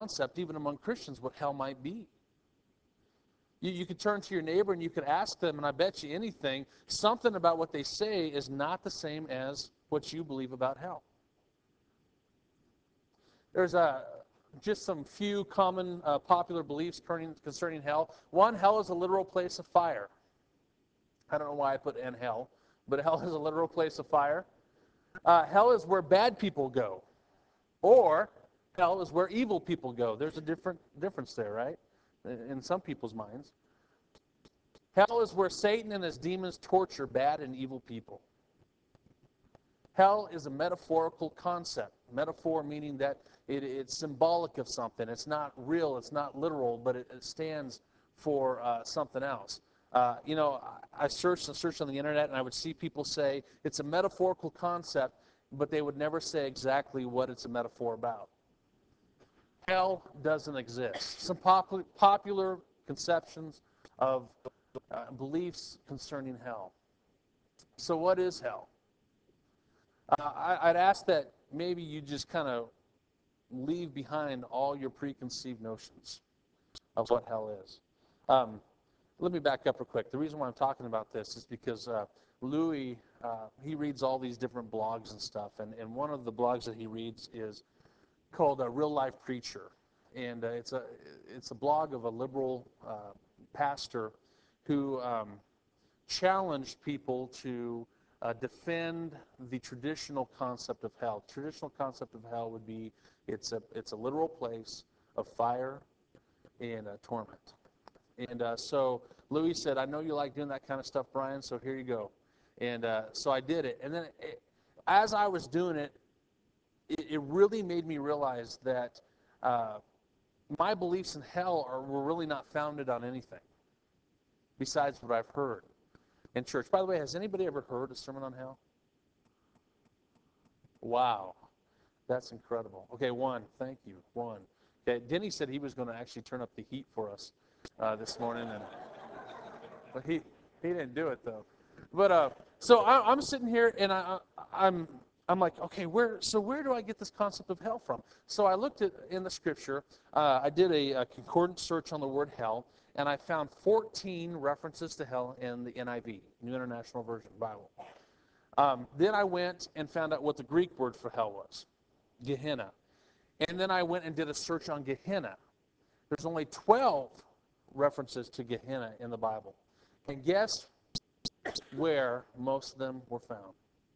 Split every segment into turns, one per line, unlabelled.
concept, even among Christians, what hell might be. You could turn to your neighbor and you could ask them, and I bet you anything, something about what they say is not the same as what you believe about hell. There's just some few common popular beliefs concerning hell. One, hell is a literal place of fire. I don't know why I put "in hell," but hell is a literal place of fire. Hell is where bad people go, or hell is where evil people go. There's a difference there, right? In some people's minds. Hell is where Satan and his demons torture bad and evil people. Hell is a metaphorical concept. Metaphor meaning that it's symbolic of something. It's not real, it's not literal, but it stands for something else. I searched on the internet, and I would see people say it's a metaphorical concept, but they would never say exactly what it's a metaphor about. Hell doesn't exist. Some popular conceptions of beliefs concerning hell. So what is hell? I'd ask that maybe you just kind of leave behind all your preconceived notions of what hell is. Let me back up real quick. The reason why I'm talking about this is because Louis, he reads all these different blogs and stuff, and one of the blogs that he reads is called A Real Life Preacher, and it's a blog of a liberal pastor who challenged people to defend the traditional concept of hell. Traditional concept of hell would be it's a literal place of fire and torment. And so Louis said, "I know you like doing that kind of stuff, Brian, so here you go." And so I did it. And then as I was doing it, it really made me realize that my beliefs in hell were really not founded on anything besides what I've heard in church. By the way, has anybody ever heard a sermon on hell? Wow, that's incredible. Okay, one, thank you, one. Okay, Denny said he was going to actually turn up the heat for us this morning, but he didn't do it though. But so I'm sitting here and I'm like, okay, where do I get this concept of hell from? So I looked in the scripture. I did a concordant search on the word hell, and I found 14 references to hell in the NIV, New International Version Bible. Then I went and found out what the Greek word for hell was, Gehenna. And then I went and did a search on Gehenna. There's only 12 references to Gehenna in the Bible. And guess where most of them were found?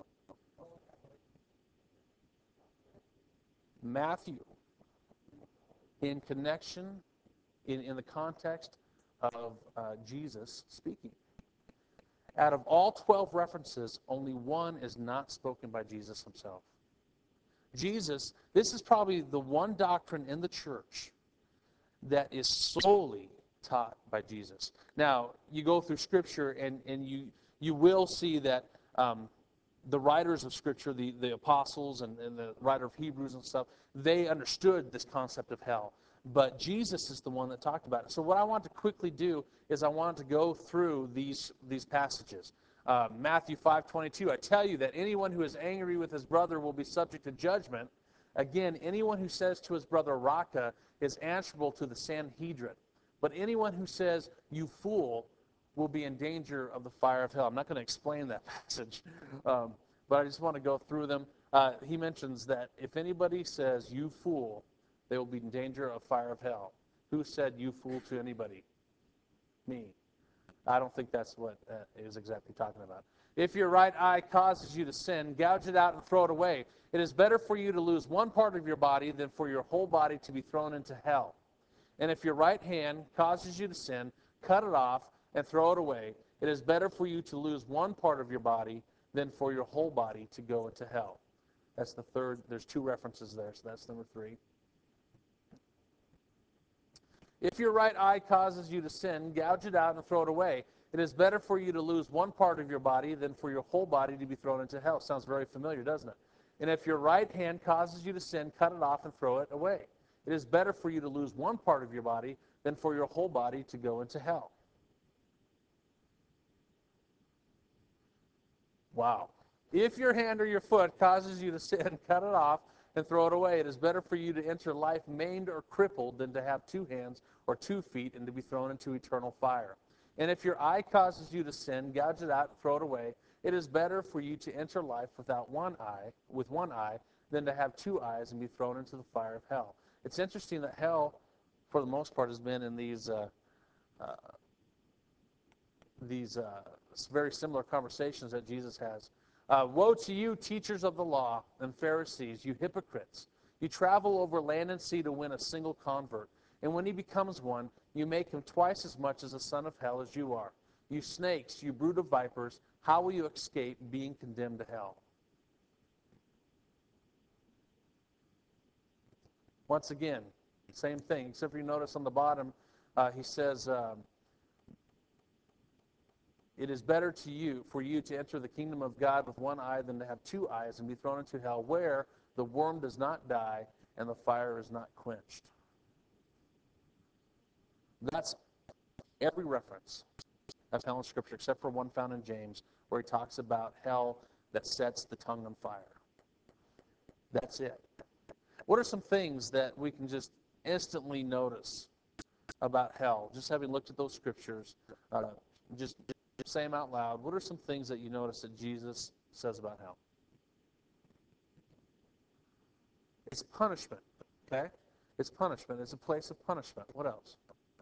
Matthew, in connection, in the context of Jesus speaking. Out of all 12 references, only one is not spoken by Jesus himself. Jesus, this is probably the one doctrine in the church that is solely taught by Jesus. Now, you go through Scripture, and you will see that the writers of Scripture, the apostles and the writer of Hebrews and stuff, they understood this concept of hell. But Jesus is the one that talked about it. So what I want to quickly do is I want to go through these passages. Matthew 5:22, I tell you that anyone who is angry with his brother will be subject to judgment. Again, anyone who says to his brother, Raka, is answerable to the Sanhedrin. But anyone who says, you fool, will be in danger of the fire of hell. I'm not going to explain that passage, but I just want to go through them. He mentions that if anybody says, you fool, they will be in danger of fire of hell. Who said you fool to anybody? Me. I don't think that's what is exactly talking about. If your right eye causes you to sin, gouge it out and throw it away. It is better for you to lose one part of your body than for your whole body to be thrown into hell. And if your right hand causes you to sin, cut it off and throw it away. It is better for you to lose one part of your body than for your whole body to go into hell. That's the third. There's two references there, so that's number 3. If your right eye causes you to sin, gouge it out and throw it away. It is better for you to lose one part of your body than for your whole body to be thrown into hell. Sounds very familiar, doesn't it? And if your right hand causes you to sin, cut it off and throw it away. It is better for you to lose one part of your body than for your whole body to go into hell. Wow. If your hand or your foot causes you to sin, cut it off and throw it away. It is better for you to enter life maimed or crippled than to have 2 hands or 2 feet and to be thrown into eternal fire. And if your eye causes you to sin, gouge it out and throw it away. It is better for you to enter life with one eye, than to have 2 eyes and be thrown into the fire of hell. It's interesting that hell, for the most part, has been in these very similar conversations that Jesus has. Woe to you, teachers of the law and Pharisees, you hypocrites! You travel over land and sea to win a single convert. And when he becomes one, you make him twice as much as a son of hell as you are. You snakes, you brood of vipers, how will you escape being condemned to hell? Once again, same thing, except for you notice on the bottom, he says, it is better for you to enter the kingdom of God with 1 eye than to have 2 eyes and be thrown into hell, where the worm does not die and the fire is not quenched. That's every reference of hell in Scripture, except for one found in James, where he talks about hell that sets the tongue on fire. That's it. What are some things that we can just instantly notice about hell? Just having looked at those Scriptures, just say them out loud. What are some things that you notice that Jesus says about hell? It's punishment, okay? It's punishment. It's a place of punishment. What else?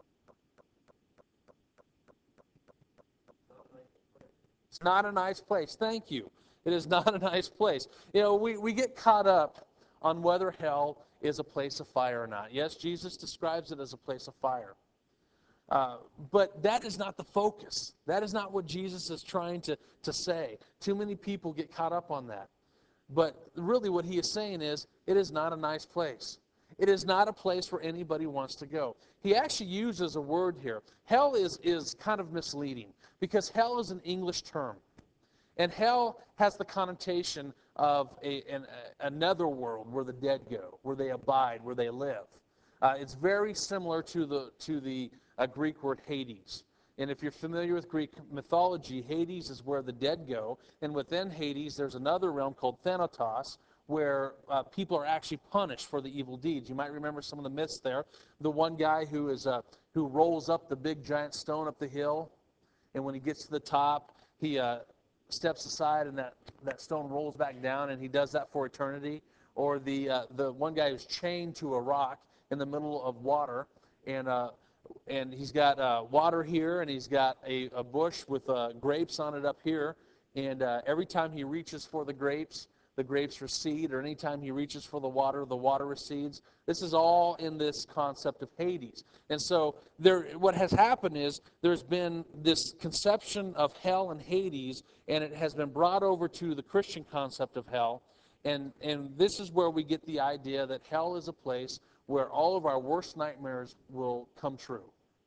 It's not a nice place. Thank you. It is not a nice place. You know, we get caught up on whether hell is a place of fire or not. Yes, Jesus describes it as a place of fire. But that is not the focus. That is not what Jesus is trying to say. Too many people get caught up on that. But really what he is saying is, it is not a nice place. It is not a place where anybody wants to go. He actually uses a word here. Hell is kind of misleading, because hell is an English term. And hell has the connotation of another world where the dead go, where they abide, where they live. It's very similar to the Greek word Hades. And if you're familiar with Greek mythology, Hades is where the dead go. And within Hades, there's another realm called Thanatos, where people are actually punished for the evil deeds. You might remember some of the myths there. The one guy who rolls up the big giant stone up the hill, and when he gets to the top, he steps aside, and that stone rolls back down, and he does that for eternity. Or the one guy who's chained to a rock in the middle of water, and he's got water here, and he's got a bush with grapes on it up here, and every time he reaches for the grapes recede, or anytime he reaches for the water recedes. This is all in this concept of Hades. And so what has happened is there's been this conception of hell and Hades, and it has been brought over to the Christian concept of hell. And this is where we get the idea that hell is a place where all of our worst nightmares will come true.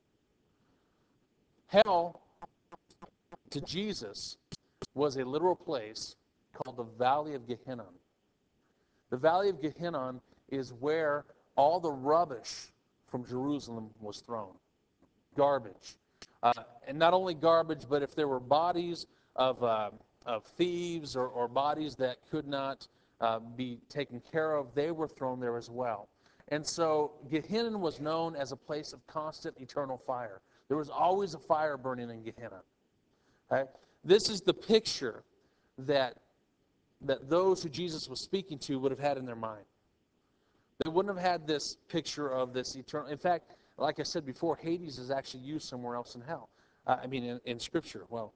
Hell, to Jesus, was a literal place called the Valley of Gehenna. The Valley of Gehenna is where all the rubbish from Jerusalem was thrown. Garbage. And not only garbage, but if there were bodies of thieves or bodies that could not be taken care of, they were thrown there as well. And so Gehenna was known as a place of constant eternal fire. There was always a fire burning in Gehenna. Okay? This is the picture that those who Jesus was speaking to would have had in their mind. They wouldn't have had this picture of this eternal. In fact, like I said before, Hades is actually used somewhere else in hell. In Scripture. Well,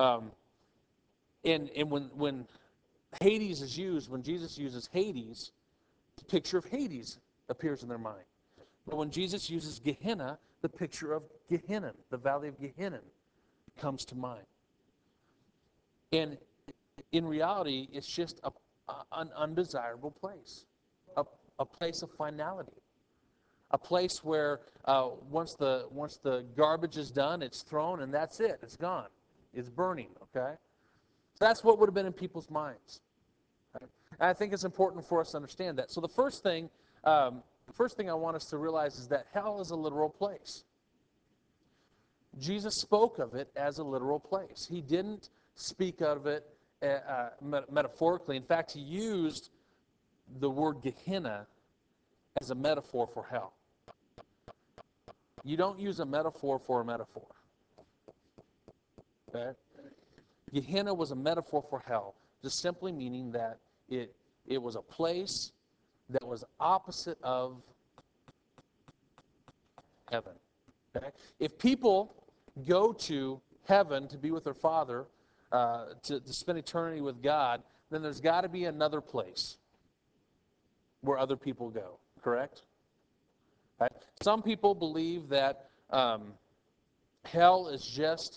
and when Hades is used, when Jesus uses Hades, the picture of Hades appears in their mind. But when Jesus uses Gehenna, the picture of Gehenna, the Valley of Gehenna, comes to mind. And in reality, it's just an undesirable place, a place of finality, a place where once the garbage is done, it's thrown, and that's it. It's gone. It's burning. Okay, so that's what would have been in people's minds. Okay? And I think it's important for us to understand that. So the first thing I want us to realize is that hell is a literal place. Jesus spoke of it as a literal place. He didn't speak of it metaphorically. In fact, he used the word Gehenna as a metaphor for hell. You don't use a metaphor for a metaphor. Okay? Gehenna was a metaphor for hell, just simply meaning that it was a place that was opposite of heaven. Okay? If people go to heaven to be with their Father, to spend eternity with God, then there's got to be another place where other people go, correct? Right? Some people believe that hell is just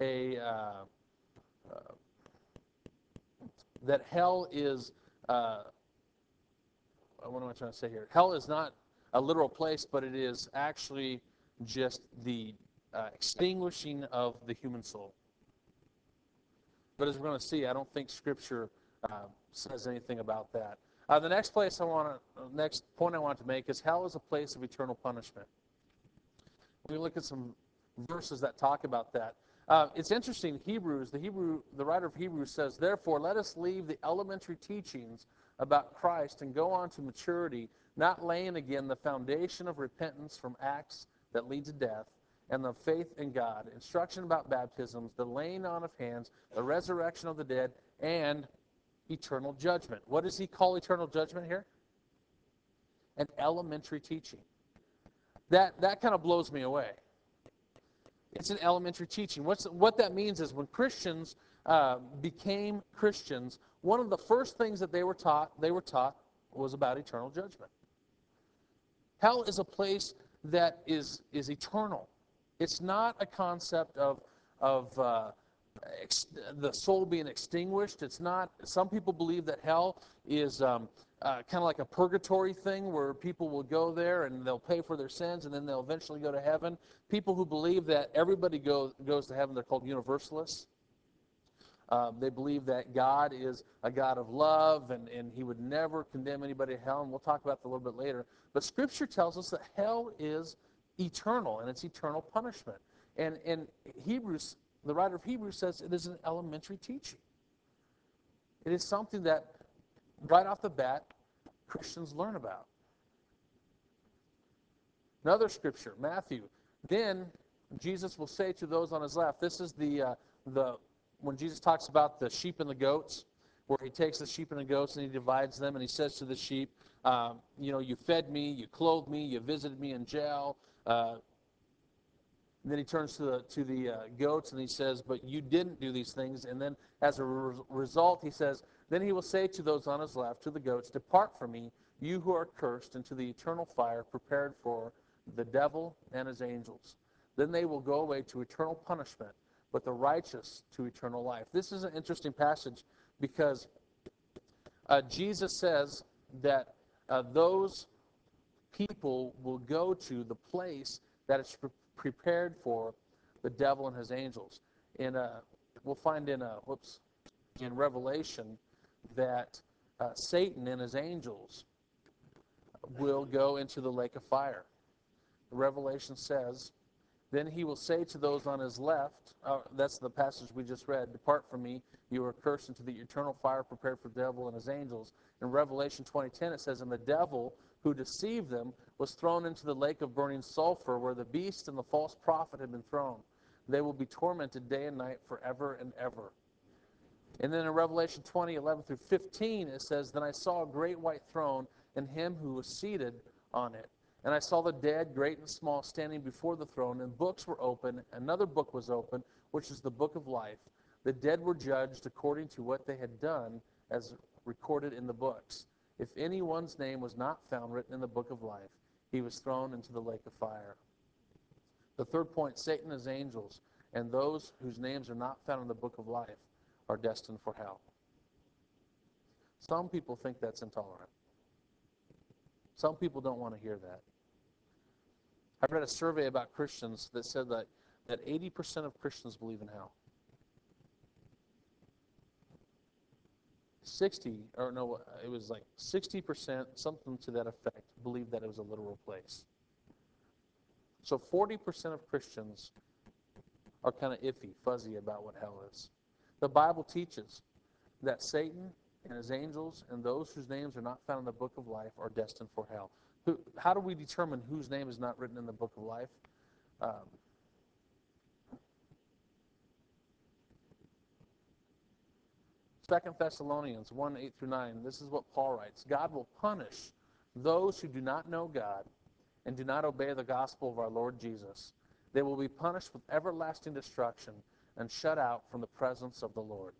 that hell is, what am I trying to say here? Hell is not a literal place, but it is actually just the extinguishing of the human soul. But as we're going to see, I don't think Scripture says anything about that. The next point I want to make is hell is a place of eternal punishment. We look at some verses that talk about that. It's interesting. Hebrews, the writer of Hebrews says, "Therefore, let us leave the elementary teachings about Christ and go on to maturity, not laying again the foundation of repentance from acts that lead to death, and the faith in God, instruction about baptisms, the laying on of hands, the resurrection of the dead, and eternal judgment." What does he call eternal judgment here? An elementary teaching. That kind of blows me away. It's an elementary teaching. What that means is when Christians became Christians, one of the first things that they were taught was about eternal judgment. Hell is a place that is eternal. It's not a concept of the soul being extinguished. It's not. Some people believe that hell is kind of like a purgatory thing where people will go there and they'll pay for their sins and then they'll eventually go to heaven. People who believe that everybody goes to heaven, they're called universalists. They believe that God is a God of love and he would never condemn anybody to hell, and we'll talk about that a little bit later. But Scripture tells us that hell is eternal, and it's eternal punishment. And Hebrews, the writer of Hebrews says it is an elementary teaching. It is something that, right off the bat, Christians learn about. Another scripture, Matthew. Then Jesus will say to those on his left, this is when Jesus talks about the sheep and the goats, where he takes the sheep and the goats and he divides them, and he says to the sheep, you fed me, you clothed me, you visited me in jail. And then he turns to the goats and he says, but you didn't do these things. And then as a result, he says, then he will say to those on his left, to the goats, depart from me, you who are cursed, into the eternal fire prepared for the devil and his angels. Then they will go away to eternal punishment, but the righteous to eternal life. This is an interesting passage because Jesus says that those people will go to the place that is prepared for the devil and his angels. And we'll find in Revelation that Satan and his angels will go into the lake of fire. Revelation says, then he will say to those on his left, that's the passage we just read, depart from me, you are cursed, into the eternal fire prepared for the devil and his angels. In Revelation 20:10 it says, and the devil who deceived them was thrown into the lake of burning sulfur, where the beast and the false prophet had been thrown. They will be tormented day and night forever and ever. And then in Revelation 20:11 through 15 it says, then I saw a great white throne and him who was seated on it. And I saw the dead, great and small, standing before the throne, and books were open. Another book was open, which is the book of life. The dead were judged according to what they had done, as recorded in the books. If anyone's name was not found written in the book of life, he was thrown into the lake of fire. The third point, Satan and his angels, and those whose names are not found in the book of life, are destined for hell. Some people think that's intolerant. Some people don't want to hear that. I read a survey about Christians that said that 80% of Christians believe in hell. 60%, something to that effect, believed that it was a literal place. So 40% of Christians are kind of iffy, fuzzy about what hell is. The Bible teaches that Satan and his angels, and those whose names are not found in the book of life are destined for hell. How do we determine whose name is not written in the book of life? Um, 2 Thessalonians 1, 8 through 9, this is what Paul writes. God will punish those who do not know God and do not obey the gospel of our Lord Jesus. They will be punished with everlasting destruction and shut out from the presence of the Lord.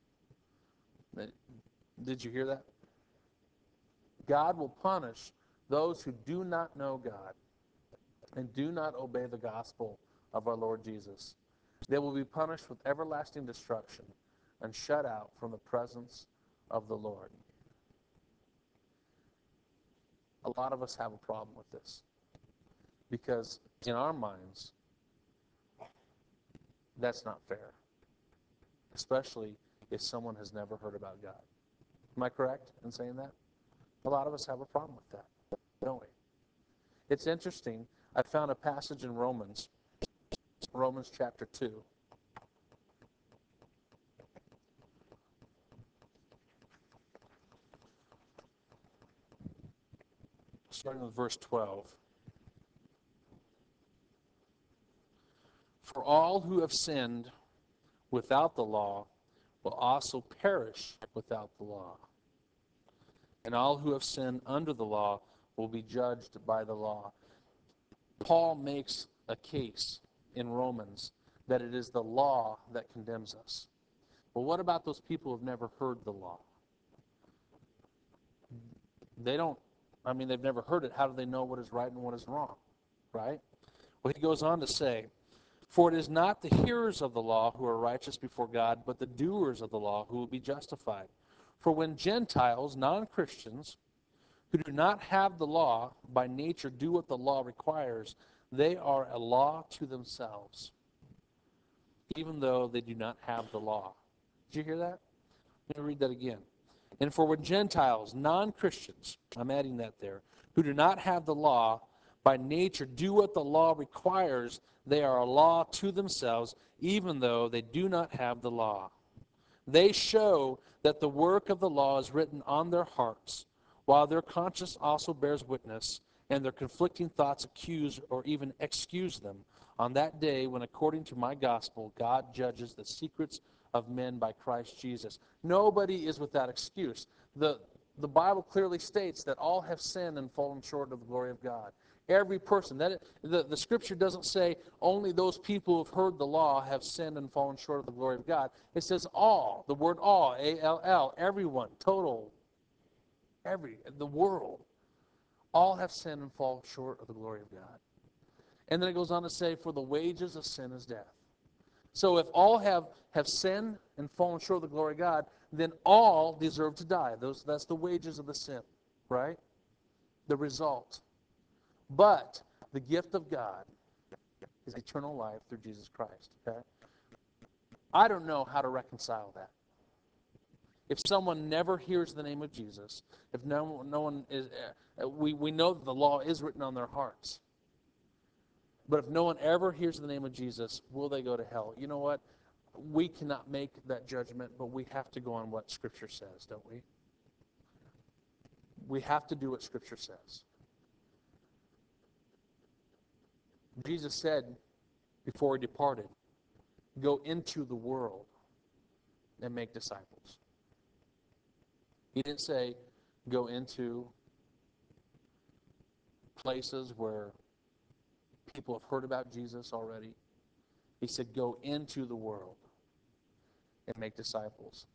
Did you hear that? God will punish those who do not know God and do not obey the gospel of our Lord Jesus. They will be punished with everlasting destruction and shut out from the presence of the Lord. A lot of us have a problem with this because in our minds, that's not fair, especially if someone has never heard about God. Am I correct in saying that? A lot of us have a problem with that, don't we? It's interesting. I found a passage in Romans chapter 2. Starting with verse 12. For all who have sinned without the law will also perish without the law. And all who have sinned under the law will be judged by the law. Paul makes a case in Romans that it is the law that condemns us. Well, what about those people who have never heard the law? They've never heard it. How do they know what is right and what is wrong? Right? Well, he goes on to say, for it is not the hearers of the law who are righteous before God, but the doers of the law who will be justified. For when Gentiles, non-Christians, who do not have the law, by nature do what the law requires, they are a law to themselves, even though they do not have the law. Did you hear that? Let me read that again. And for when Gentiles, non-Christians, I'm adding that there, who do not have the law, by nature do what the law requires, they are a law to themselves, even though they do not have the law. They show that the work of the law is written on their hearts, while their conscience also bears witness, and their conflicting thoughts accuse or even excuse them on that day when, according to my gospel, God judges the secrets of men by Christ Jesus. Nobody is without excuse. The Bible clearly states that all have sinned and fallen short of the glory of God. Every person. The scripture doesn't say only those people who have heard the law have sinned and fallen short of the glory of God. It says all. The word all, A-L-L, everyone, total, the world. All have sinned and fall short of the glory of God. And then it goes on to say, for the wages of sin is death. So if all have sinned and fallen short of the glory of God, then all deserve to die. That's the wages of the sin, right? The result. But the gift of God is eternal life through Jesus Christ, okay? I don't know how to reconcile that. If someone never hears the name of Jesus, if no one is, we know that the law is written on their hearts. But if no one ever hears the name of Jesus, will they go to hell? You know what? We cannot make that judgment, but we have to go on what Scripture says, don't we? We have to do what Scripture says. Jesus said before he departed, go into the world and make disciples. He didn't say go into places where people have heard about Jesus already. He said go into the world and make disciples.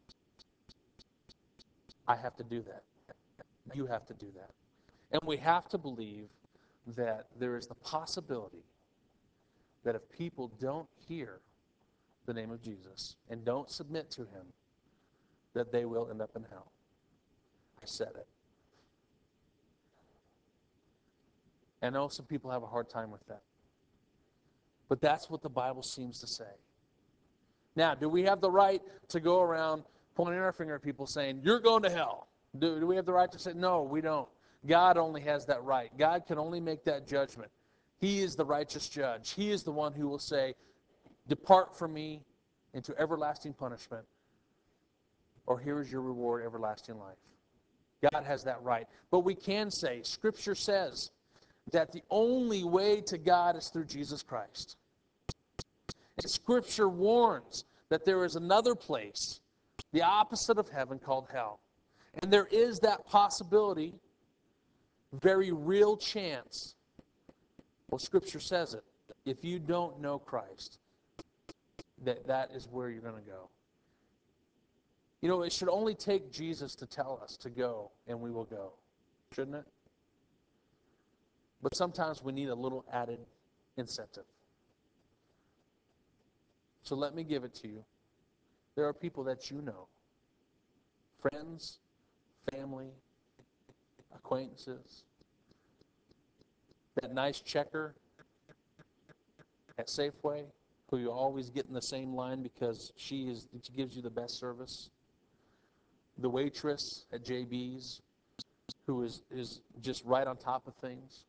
I have to do that. You have to do that. And we have to believe that there is the possibility that if people don't hear the name of Jesus and don't submit to him, that they will end up in hell. I said it. I know some people have a hard time with that. But that's what the Bible seems to say. Now, do we have the right to go around pointing our finger at people saying, you're going to hell? Do we have the right to say, no, we don't. God only has that right. God can only make that judgment. He is the righteous judge. He is the one who will say, depart from me into everlasting punishment. or here is your reward, everlasting life. God has that right. But we can say, Scripture says, that the only way to God is through Jesus Christ. And Scripture warns that there is another place, the opposite of heaven, called hell. And there is that possibility, very real chance. Well, Scripture says it. If you don't know Christ, that is where you're going to go. You know, it should only take Jesus to tell us to go, and we will go. Shouldn't it? But sometimes we need a little added incentive. So let me give it to you. There are people that you know, friends, family, acquaintances, that nice checker at Safeway who you always get in the same line because she gives you the best service, the waitress at JB's who is just right on top of things,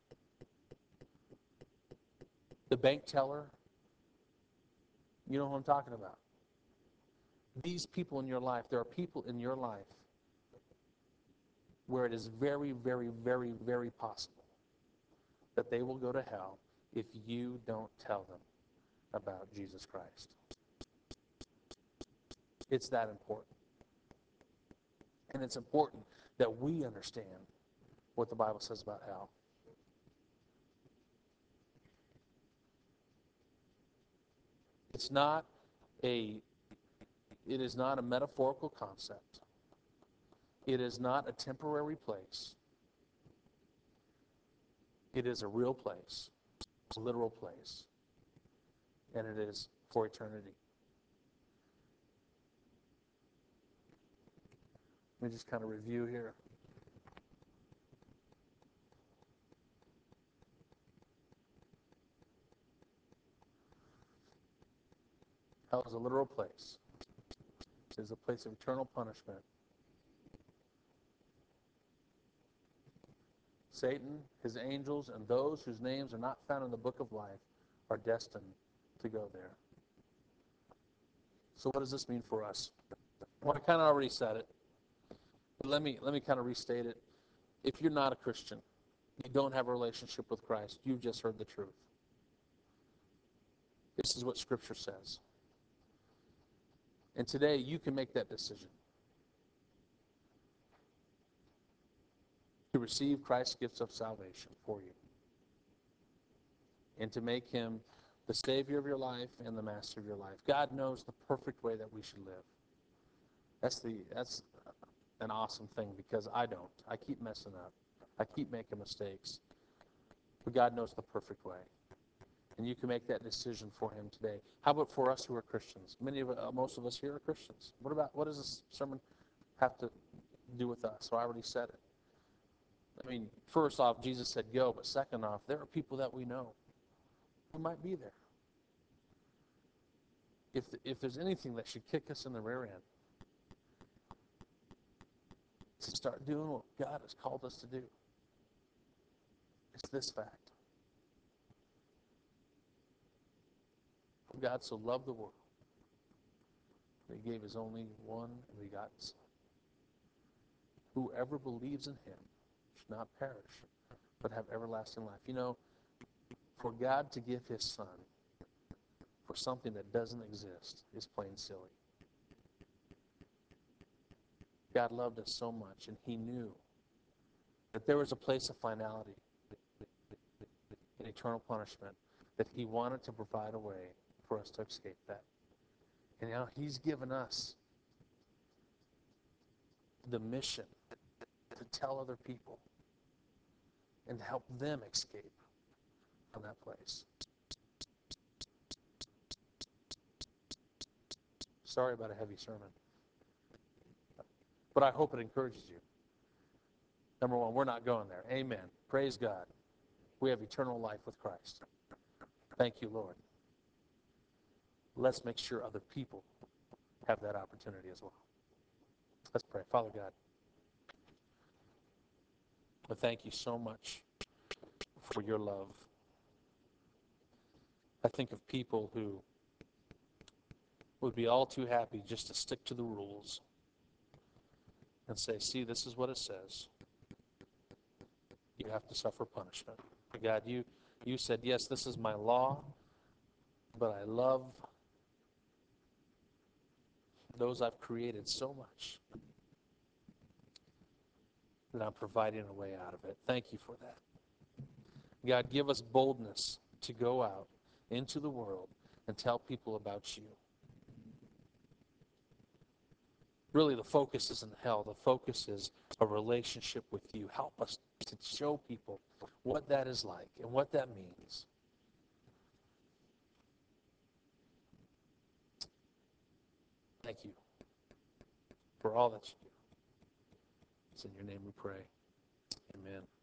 the bank teller. You know who I'm talking about. These people in your life, there are people in your life where it is very, very, very, very possible that they will go to hell if you don't tell them about Jesus Christ. It's that important. And it's important that we understand what the Bible says about hell. It is not a metaphorical concept. It is not a temporary place. It is a real place, a literal place, and it is for eternity. Let me just kind of review here. Hell is a literal place. It is a place of eternal punishment. Satan, his angels, and those whose names are not found in the book of life are destined to go there. So what does this mean for us? Well, I kind of already said it. But let me kind of restate it. If you're not a Christian, you don't have a relationship with Christ, you've just heard the truth. This is what Scripture says. And today you can make that decision to receive Christ's gifts of salvation for you and to make him the Savior of your life and the Master of your life. God knows the perfect way that we should live. That's an awesome thing because I don't. I keep messing up. I keep making mistakes. But God knows the perfect way. And you can make that decision for him today. How about for us who are Christians? Most of us here are Christians. What does this sermon have to do with us? So I already said it. I mean, first off, Jesus said go, but second off, there are people that we know who might be there. If there's anything that should kick us in the rear end, to start doing what God has called us to do. It's this fact. For God so loved the world that he gave his only one and begotten Son. Whoever believes in him should not perish, but have everlasting life. You know, for God to give his Son for something that doesn't exist is plain silly. God loved us so much, and he knew that there was a place of finality in eternal punishment, that he wanted to provide a way for us to escape that. And now he's given us the mission to tell other people and to help them escape from that place. Sorry about a heavy sermon, but I hope it encourages you. Number one, we're not going there. Amen. Praise God. We have eternal life with Christ. Thank you, Lord. Let's make sure other people have that opportunity as well. Let's pray. Father God, I thank you so much for your love. I think of people who would be all too happy just to stick to the rules. and say, see, this is what it says. You have to suffer punishment. God, you said, yes, this is my law, but I love those I've created so much that I'm providing a way out of it. Thank you for that. God, give us boldness to go out into the world and tell people about you. Really, the focus isn't hell. The focus is a relationship with you. Help us to show people what that is like and what that means. Thank you for all that you do. It's in your name we pray. Amen.